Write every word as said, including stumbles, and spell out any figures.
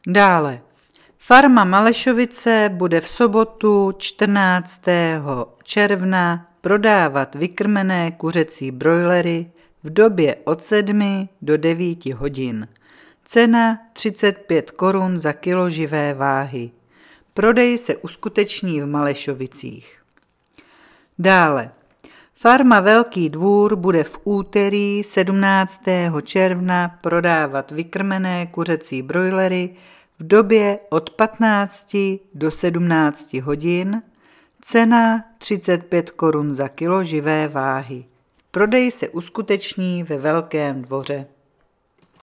Dále. Farma Malešovice bude v sobotu čtrnáctého června prodávat vykrmené kuřecí brojlery v době od sedmi do devíti hodin. Cena třicet pět korun za kilo živé váhy. Prodej se uskuteční v Malešovicích. Dále. Farma Velký Dvůr bude v úterý sedmnáctého června prodávat vykrmené kuřecí brojlery v době od patnácti do sedmnácti hodin. Cena třicet pět korun za kilo živé váhy. Prodej se uskuteční ve Velkém Dvoře.